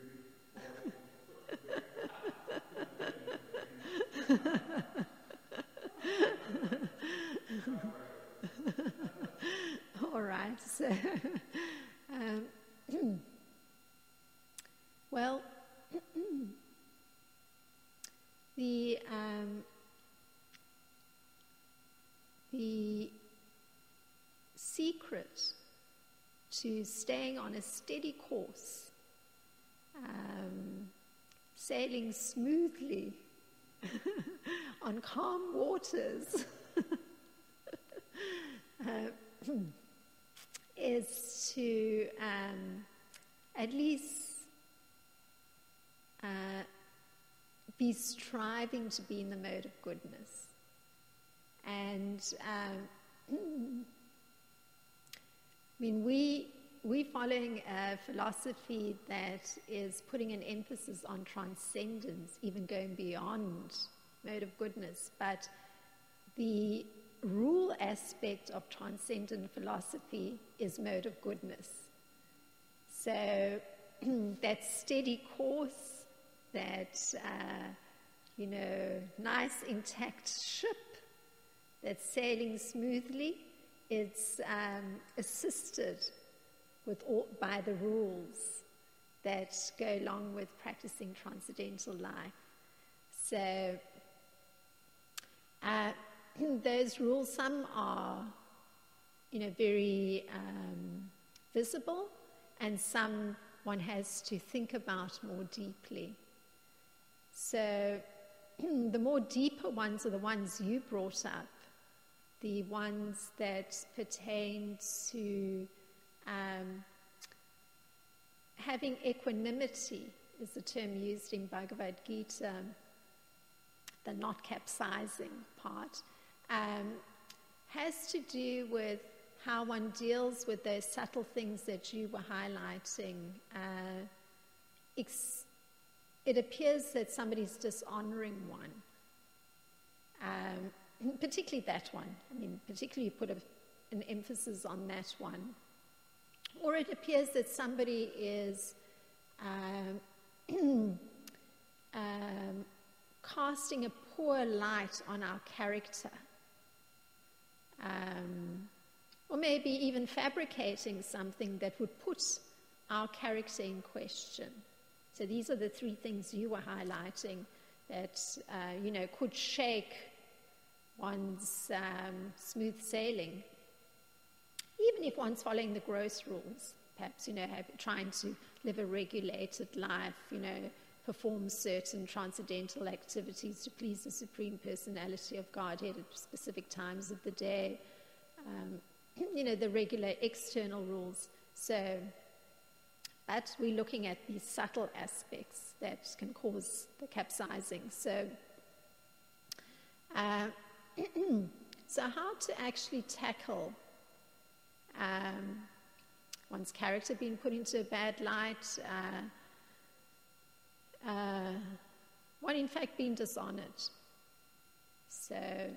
All right. So, well, the secret to staying on a steady course, sailing smoothly on calm waters is to at least be striving to be in the mode of goodness. And we're following a philosophy that is putting an emphasis on transcendence, even going beyond mode of goodness. But the rule aspect of transcendent philosophy is mode of goodness. So that steady course, that nice intact ship that's sailing smoothly, it's assisted by the rules that go along with practicing transcendental life. So those rules, some are, very visible, and some one has to think about more deeply. So the more deeper ones are the ones you brought up, the ones that pertain to having equanimity is the term used in Bhagavad Gita, the not capsizing part, has to do with how one deals with those subtle things that you were highlighting. It appears that somebody's dishonoring one, particularly that one. Particularly you put an emphasis on that one. Or it appears that somebody is casting a poor light on our character. Or maybe even fabricating something that would put our character in question. So these are the three things you were highlighting that, could shake one's smooth sailing. Even if one's following the gross rules, perhaps, trying to live a regulated life, perform certain transcendental activities to please the Supreme Personality of Godhead at specific times of the day, the regular external rules. But we're looking at these subtle aspects that can cause the capsizing. So how to actually tackle one's character being put into a bad light, one in fact being dishonored. So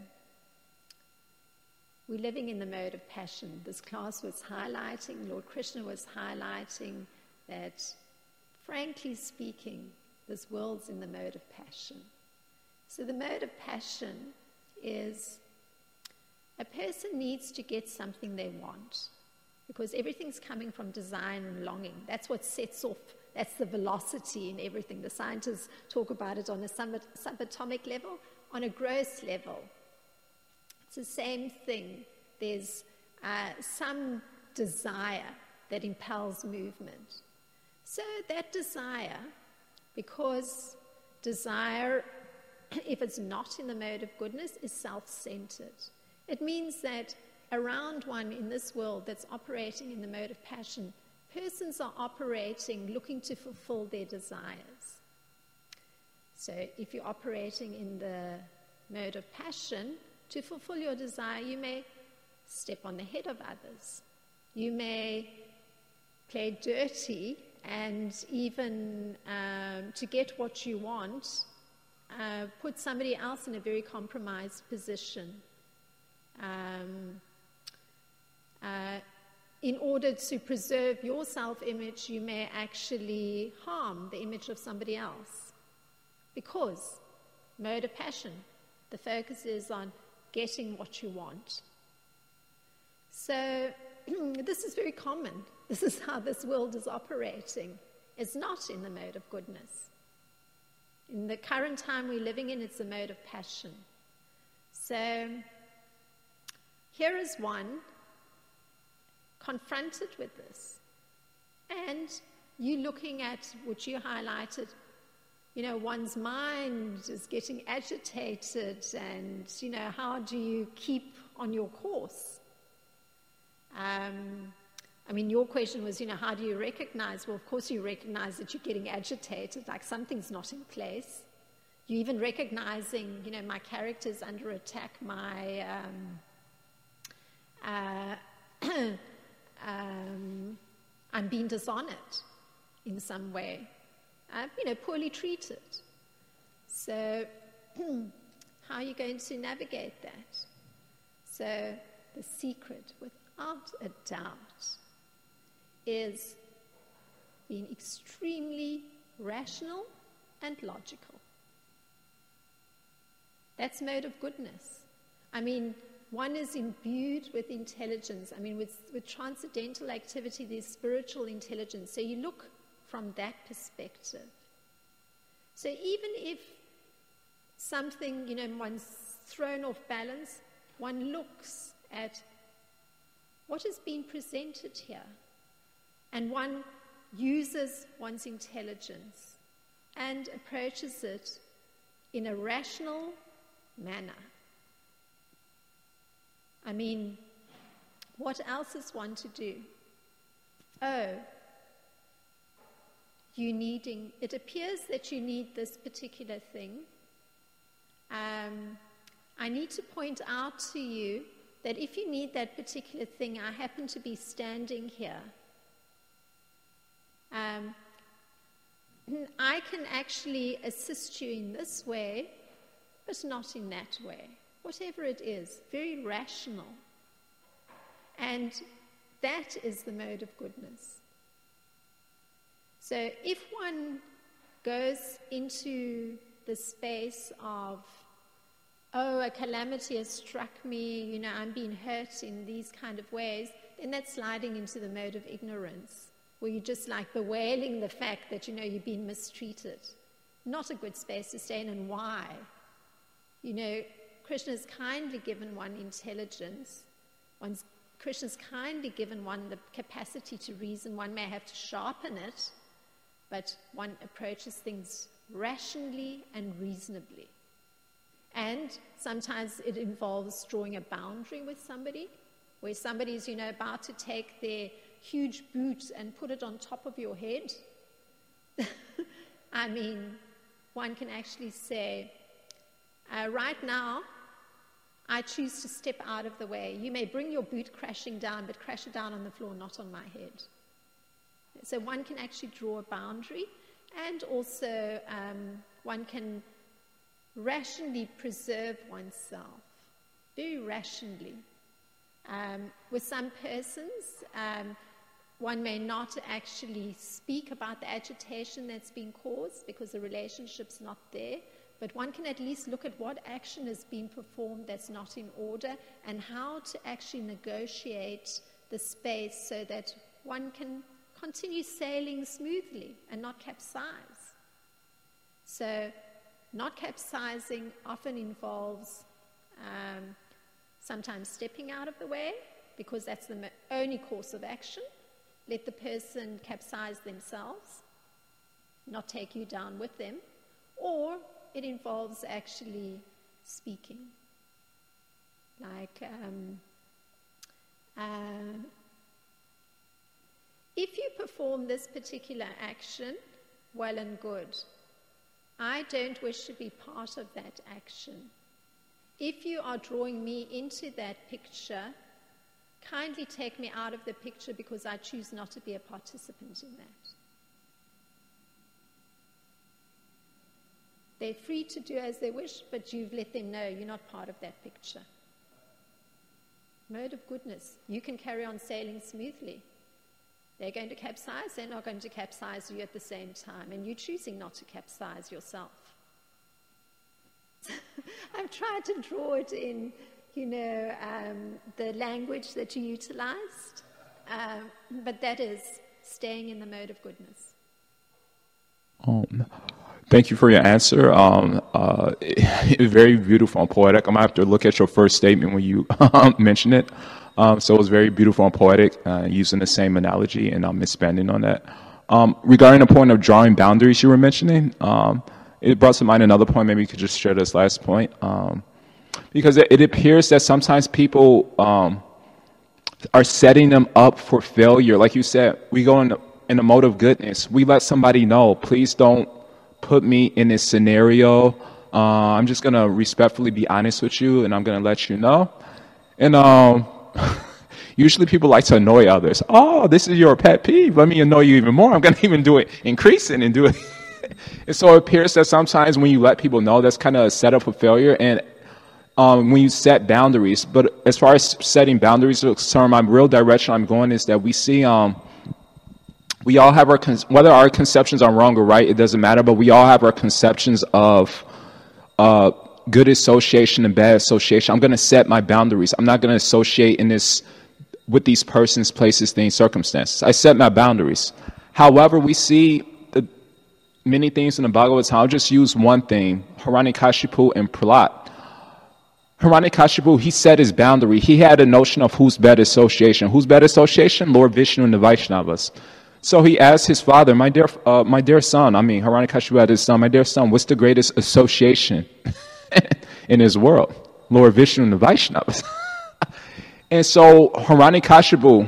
we're living in the mode of passion. This class was highlighting, Lord Krishna was highlighting that, frankly speaking, this world's in the mode of passion. So the mode of passion is a person needs to get something they want, because everything's coming from desire and longing. That's what sets off, that's the velocity in everything. The scientists talk about it on a subatomic level, on a gross level. It's the same thing. There's some desire that impels movement. So that desire, because desire, if it's not in the mode of goodness, is self-centered. It means that around one in this world that's operating in the mode of passion, persons are operating looking to fulfill their desires. So if you're operating in the mode of passion, to fulfill your desire, you may step on the head of others. You may play dirty, and even to get what you want, put somebody else in a very compromised position. In order to preserve your self-image, you may actually harm the image of somebody else. Because mode of passion, the focus is on getting what you want. So this is very common. This is how this world is operating. It's not in the mode of goodness. In the current time we're living in, it's a mode of passion. So here is one confronted with this. And you looking at what you highlighted, one's mind is getting agitated, and, how do you keep on your course? Your question was, how do you recognize? Well, of course you recognize that you're getting agitated, like something's not in place. You're even recognizing, my character's under attack, I'm being dishonored in some way, poorly treated. So how are you going to navigate that? So the secret, without a doubt, is being extremely rational and logical. That's mode of goodness. One is imbued with intelligence. With transcendental activity, there's spiritual intelligence. So you look from that perspective. So even if something, one's thrown off balance, one looks at what is being presented here. And one uses one's intelligence and approaches it in a rational manner. What else is one to do? It appears that you need this particular thing. I need to point out to you that if you need that particular thing, I happen to be standing here. I can actually assist you in this way, but not in that way. Whatever it is, very rational. And that is the mode of goodness. So if one goes into the space of, a calamity has struck me, I'm being hurt in these kind of ways, then that's sliding into the mode of ignorance, where you're just like bewailing the fact that, you've been mistreated. Not a good space to stay in, and why? Krishna's kindly given one intelligence. Krishna's kindly given one the capacity to reason. One may have to sharpen it, but one approaches things rationally and reasonably. And sometimes it involves drawing a boundary with somebody, where somebody's, about to take their huge boot and put it on top of your head. One can actually say, right now, I choose to step out of the way. You may bring your boot crashing down, but crash it down on the floor, not on my head. So one can actually draw a boundary, and also one can rationally preserve oneself, very rationally. With some persons, one may not actually speak about the agitation that's been caused because the relationship's not there, but one can at least look at what action is being performed that's not in order, and how to actually negotiate the space so that one can continue sailing smoothly and not capsize. So not capsizing often involves sometimes stepping out of the way, because that's the only course of action. Let the person capsize themselves, not take you down with them. Or it involves actually speaking. Like, if you perform this particular action, well and good. I don't wish to be part of that action. If you are drawing me into that picture, kindly take me out of the picture, because I choose not to be a participant in that. They're free to do as they wish, but you've let them know you're not part of that picture. Mode of goodness. You can carry on sailing smoothly. They're going to capsize, they're not going to capsize you at the same time, and you're choosing not to capsize yourself. I've tried to draw it in, the language that you utilized, but that is staying in the mode of goodness. Thank you for your answer. Very beautiful and poetic. I'm going to have to look at your first statement when you mentioned it. So it was very beautiful and poetic, using the same analogy, and I'm expanding on that. Regarding the point of drawing boundaries you were mentioning, it brought to mind another point. Maybe you could just share this last point. Because it appears that sometimes people are setting them up for failure. Like you said, we go in a mode of goodness. We let somebody know, please don't put me in this scenario. I'm just going to respectfully be honest with you, and I'm going to let you know. And usually people like to annoy others. Oh, this is your pet peeve. Let me annoy you even more. I'm going to even do it, increase it and do it. And so it appears that sometimes when you let people know, that's kind of a setup for failure. And when you set boundaries, but as far as setting boundaries is concerned, my real direction I'm going is that we see we all have our whether our conceptions are wrong or right, it doesn't matter, but we all have our conceptions of good association and bad association. I'm going to set my boundaries. I'm not going to associate in this with these persons, places, things, circumstances. I set my boundaries. However, we see many things in the Bhagavatam. I'll just use one thing: Hiranyakashipu and Prahlad. Hiranyakashipu, he set his boundary. He had a notion of who's better association. Who's better association? Lord Vishnu and the Vaishnavas. So he asked his father, my dear son, Hiranyakashipu had his son, my dear son, what's the greatest association in his world? Lord Vishnu and the Vaishnavas. And so Hiranyakashipu,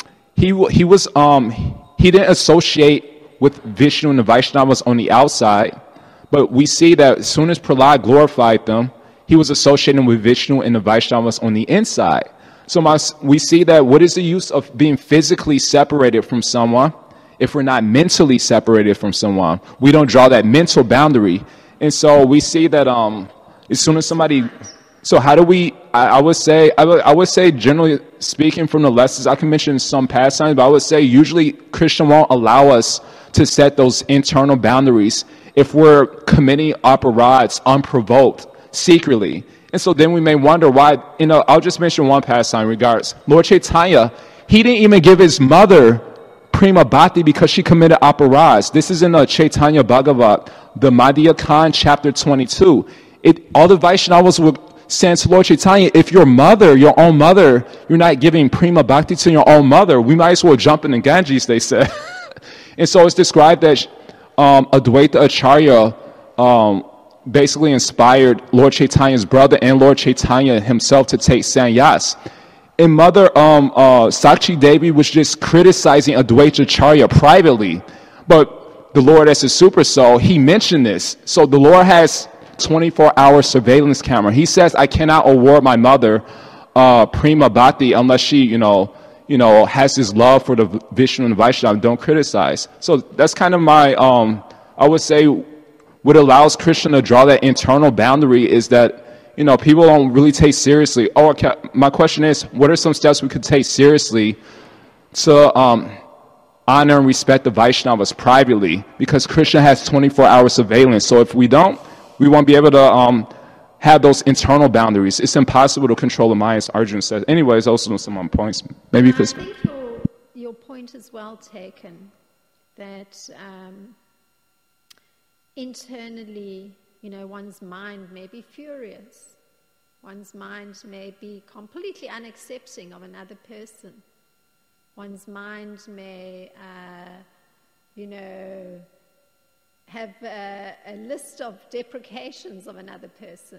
he didn't associate with Vishnu and the Vaishnavas on the outside, but we see that as soon as Prahlad glorified them, he was associating with Vishnu and the Vaishnavas on the inside. So we see that what is the use of being physically separated from someone if we're not mentally separated from someone? We don't draw that mental boundary. And so we see that as soon as somebody... So how do we... I would say generally speaking from the lessons, I can mention some pastimes, but I would say usually Krishna won't allow us to set those internal boundaries if we're committing aparadhs unprovoked, secretly. And so then we may wonder why, I'll just mention one pastime in regards. Lord Chaitanya, he didn't even give his mother Prema Bhakti because she committed aparadhs. This is in the Chaitanya Bhagavat, the Madhya Khan, chapter 22. All the Vaishnavas were saying to Lord Chaitanya, if your mother, your own mother, you're not giving Prema Bhakti to your own mother, we might as well jump in the Ganges, they said. And so it's described that Advaita Acharya basically inspired Lord Chaitanya's brother and Lord Chaitanya himself to take sannyas. And Mother Sakshi Devi was just criticizing Advaita Acharya privately. But the Lord, as a super soul, he mentioned this. So the Lord has 24-hour surveillance camera. He says, I cannot award my mother Prema Bhakti unless she, has this love for the Vishnu and the Vaishnava. Don't criticize. So that's kind of my, I would say, what allows Krishna to draw that internal boundary is that, people don't really take seriously. My question is, what are some steps we could take seriously to honor and respect the Vaishnavas privately? Because Krishna has 24-hour surveillance. So if we don't, we won't be able to have those internal boundaries. It's impossible to control the mind, as Arjuna says. Anyways, those are some points. Maybe you could... I think your point is well taken, that internally, one's mind may be furious. One's mind may be completely unaccepting of another person. One's mind may, have a list of deprecations of another person.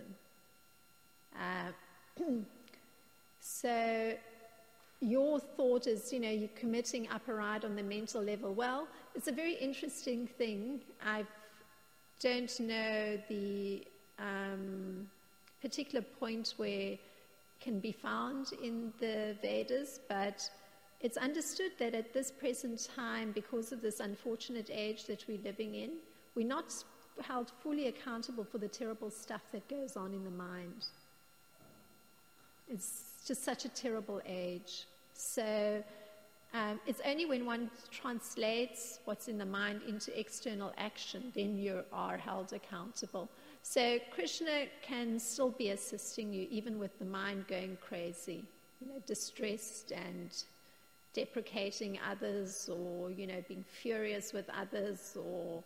So your thought is, you're committing aparadh on the mental level. Well, it's a very interesting thing. I don't know the particular point where it can be found in the Vedas, but it's understood that at this present time, because of this unfortunate age that we're living in, we're not held fully accountable for the terrible stuff that goes on in the mind. It's just such a terrible age. So it's only when one translates what's in the mind into external action, then you are held accountable. So Krishna can still be assisting you, even with the mind going crazy, distressed and deprecating others, or, being furious with others, or,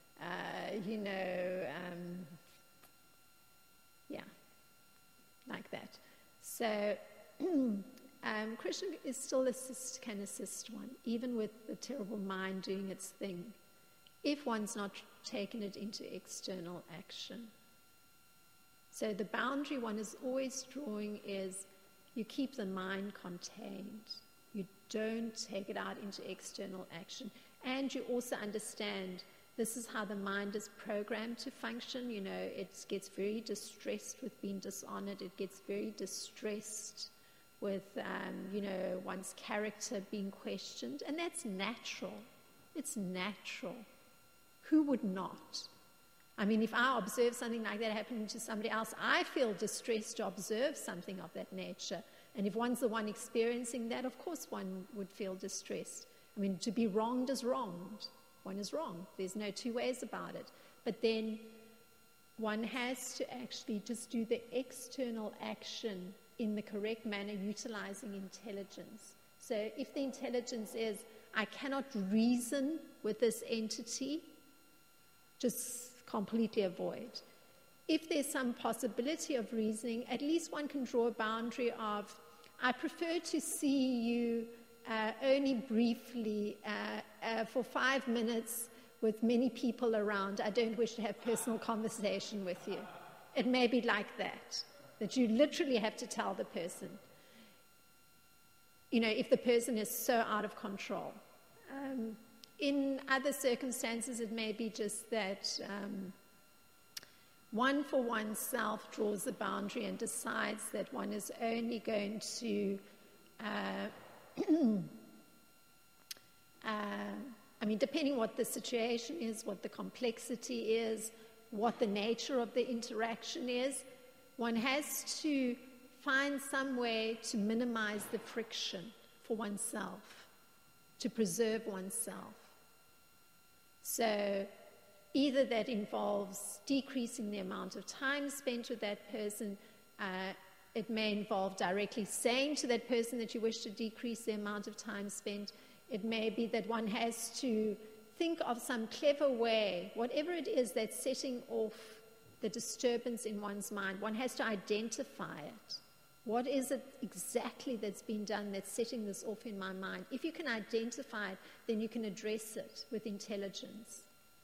like that. So Krishna is still can assist one, even with the terrible mind doing its thing, if one's not taken it into external action. So the boundary one is always drawing is you keep the mind contained. You don't take it out into external action. And you also understand this is how the mind is programmed to function. You know, it gets very distressed with being dishonored. It gets very distressed with, one's character being questioned. And that's natural. It's natural. Who would not? I mean, if I observe something like that happening to somebody else, I feel distressed to observe something of that nature. And if one's the one experiencing that, of course one would feel distressed. I mean, to be wronged is wronged. One is wrong. There's no two ways about it. But then one has to actually just do the external action in the correct manner, utilizing intelligence. So if the intelligence is, I cannot reason with this entity, just completely avoid. If there's some possibility of reasoning, at least one can draw a boundary of, I prefer to see you only briefly for 5 minutes with many people around. I don't wish to have personal conversation with you. It may be like that you literally have to tell the person, if the person is so out of control. In other circumstances, it may be just that one for oneself draws a boundary and decides that one is only going to, depending what the situation is, what the complexity is, what the nature of the interaction is, one has to find some way to minimize the friction for oneself, to preserve oneself. So either that involves decreasing the amount of time spent with that person. It may involve directly saying to that person that you wish to decrease the amount of time spent. It may be that one has to think of some clever way, whatever it is that's setting off the disturbance in one's mind. One has to identify it. What is it exactly that's been done that's setting this off in my mind? If you can identify it, then you can address it with intelligence.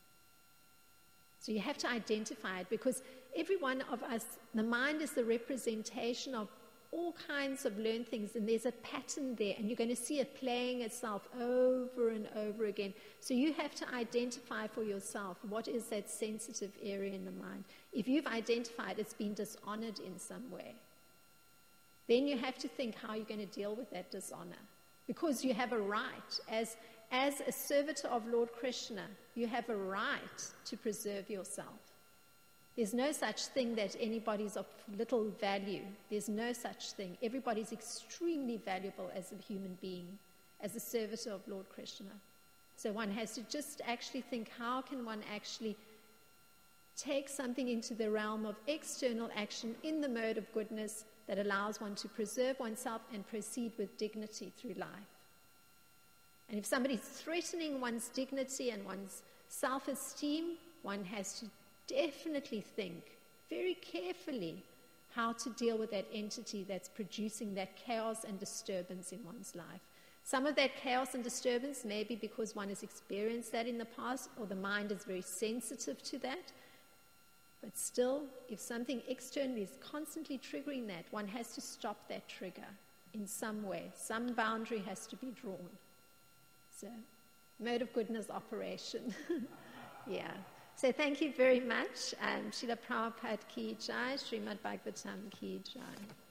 So you have to identify it, because every one of us, the mind is the representation of all kinds of learned things, and there's a pattern there, and you're going to see it playing itself over and over again. So you have to identify for yourself what is that sensitive area in the mind. If you've identified it's been dishonored in some way, then you have to think how you're going to deal with that dishonor. Because you have a right, as a servitor of Lord Krishna, you have a right to preserve yourself. There's no such thing that anybody's of little value. There's no such thing. Everybody's extremely valuable as a human being, as a servitor of Lord Krishna. So one has to just actually think, how can one actually take something into the realm of external action in the mode of goodness that allows one to preserve oneself and proceed with dignity through life. And if somebody's threatening one's dignity and one's self-esteem, one has to definitely think very carefully how to deal with that entity that's producing that chaos and disturbance in one's life. Some of that chaos and disturbance may be because one has experienced that in the past, or the mind is very sensitive to that. But still, if something externally is constantly triggering that, one has to stop that trigger in some way. Some boundary has to be drawn. So, mode of goodness operation. Yeah. So thank you very much. Srila Prabhupada ki jai, Srimad Bhagavatam ki jai.